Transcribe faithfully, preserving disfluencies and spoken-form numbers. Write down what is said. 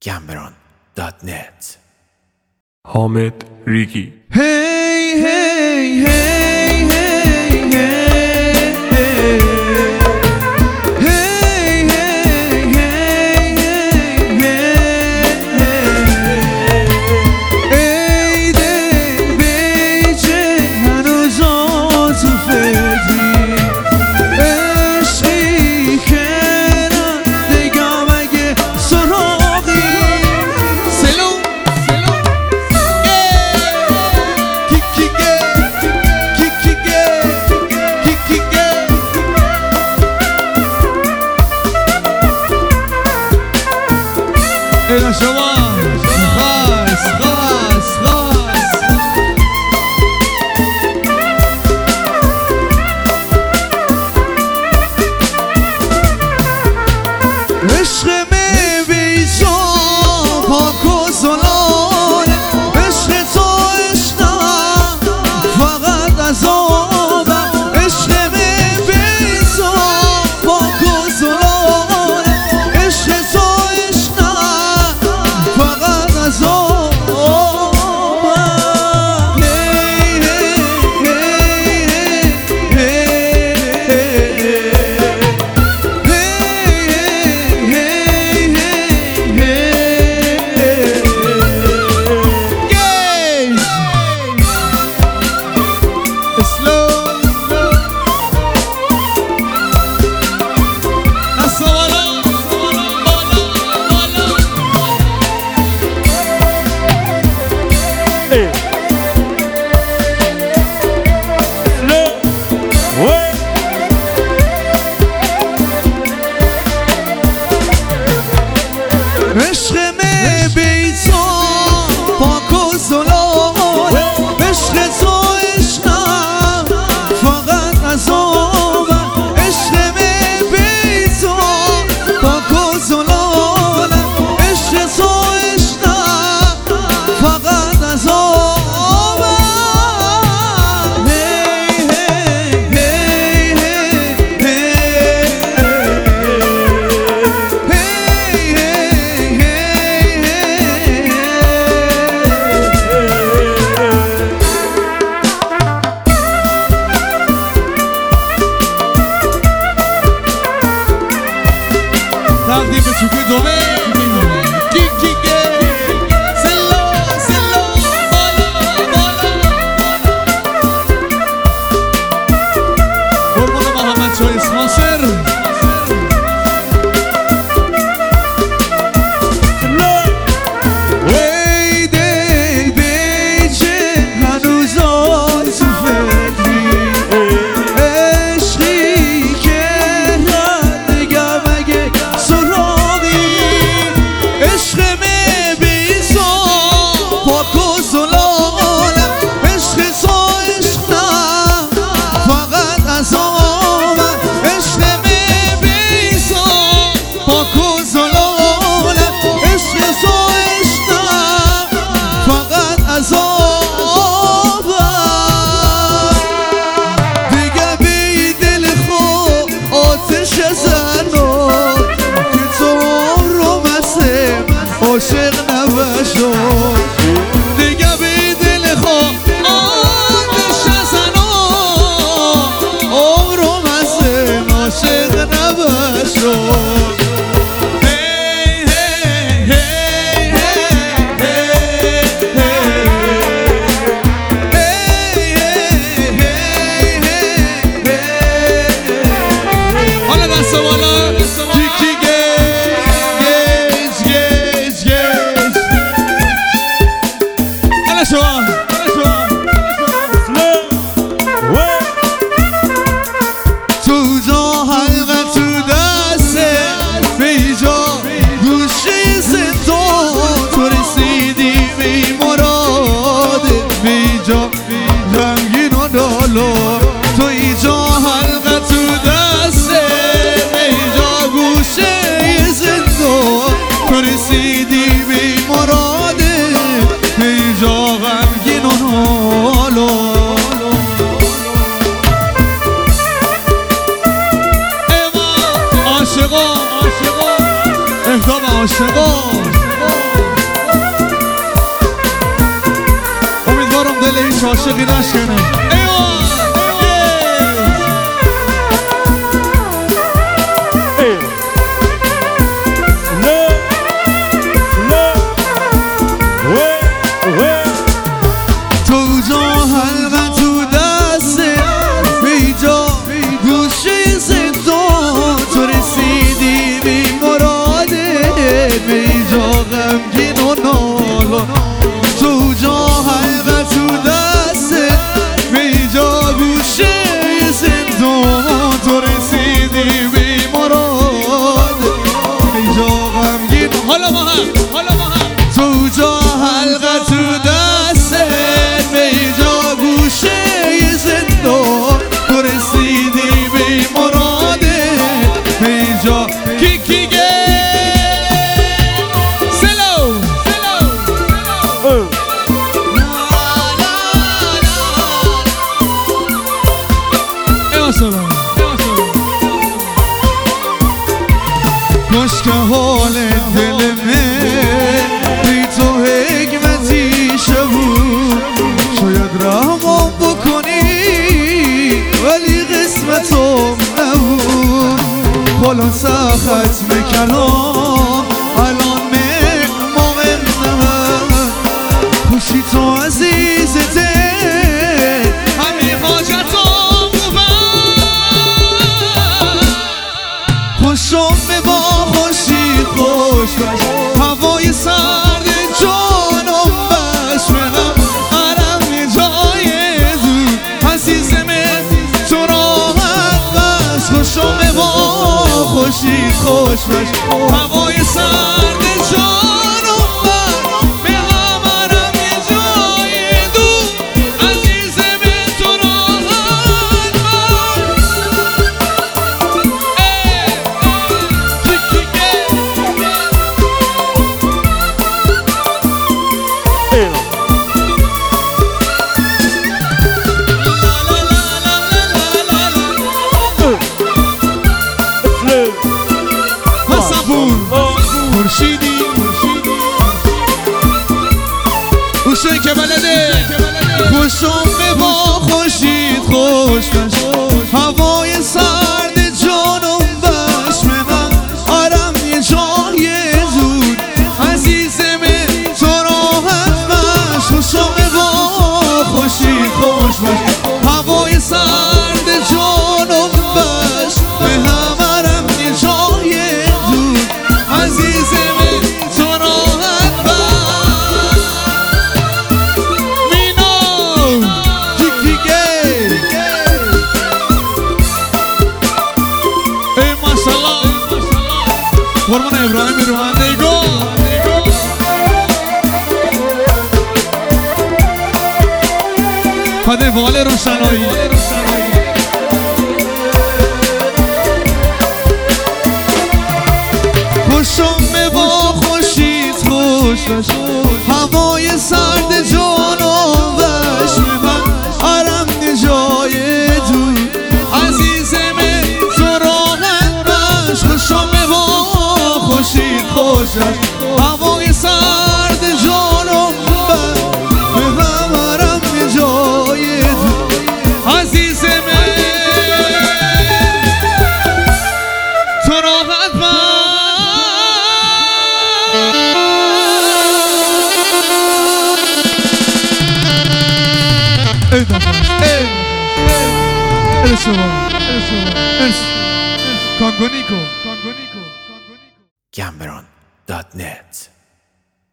گمبران دات نت. حامد ریگی. هی هی هی هی إلى شباب خاص خاص خاص عشق می بیزا پاک و زلال عشق تو عشقم فقط عذابم عشق می بیزا پاک و زلال عشق تو عشق می بیتا پاک و زلال عشق تو عشقم فقط عذابم عشق می بیتا پاک و زلال عشق تو عشقم فقط عذابم تقدیم به چوکی دومه کی کی که سلو سلو بالا بالا قربان محمد شایست ناصر ای دل بیچه هنوزان تو فکری عشقی که ردگم اگه عشق می بیزا پاک و زلالم عشق تو عشقم فقط عذابم عشق می بیزا پاک و زلالم عشق تو عشقم فقط عذابم دیگه بی دل خود آتش زنو که تو رو مسه عاشق نباشو دیگه بی دل خود آتش زنو عمرو مسه عاشق نباشو حالا دست بالا کی کی تو جا حلقه تو دسته بیجا گوشه زندان تو رسیدی بی مراده بیجا رنگین و دالا تو ایجا حلقه تو دسته بیجا گوشه زندان تو رسیدی بی مراده بیجا غمگین و دالا عاشقان عاشقان اهدام عاشقان موسیقی داشت کنه ایوان تو جا حلقه تو دسته بیجا گوشه زندان تو رسیدی بی مراده بیجا غمگین و نالان تو جا حلقه تو دسته بیجا گوشه زندان تو رسیدی بی مراده بیجا غمگین حالا ما هم حالا ما هم تو جا حلقه تو دسته بیجا گوشه زندان تو رسیدی بی مراده بیجا کی کی گه سلو سلو ایوان سلام کاش که حال دل من بی تو حکمتیشه بود شاید رحمم بکنی ولی قسمتم نبود خلاصه ختم کلام الان مهمومم نمد خوشی تو عزیزته همین حاجتم بود خوشم به با خوشی خوش باش هوای سرد جانم بش منم قرم یه جای زود عزیزم تو راحت بش خوشم به با خوشی خوش باش هوای سرد جانم بش منم قرم یه جای زود عزیزم تو راحت مرشیدی اوشه که بلده خوشم به با خوشید خوش بش هوای سرد جانم بش منم آرم یه جای زود عزیزم تو راحت بش خوشم به با خوشید خوش بش هوای سرد جانم بش به هم آرم یه جای زود عزیزم تو راحت بش مینو دیگه دیگه ای ماشالله قربان ابراهیم روحندگو پده وال روشنایی خوشم به با خوشید خوش بش هوای سرد جانم بش من آرم جای دور عزیزم تو راحت بش خوشم به با خوشید خوش بش هوای سرد جانم بش من آرم جای دور عزیزم تو راحت بش ای دفعه ای ای شما ای شما ارس کانگونیکو کانگونیکو Cameron dot net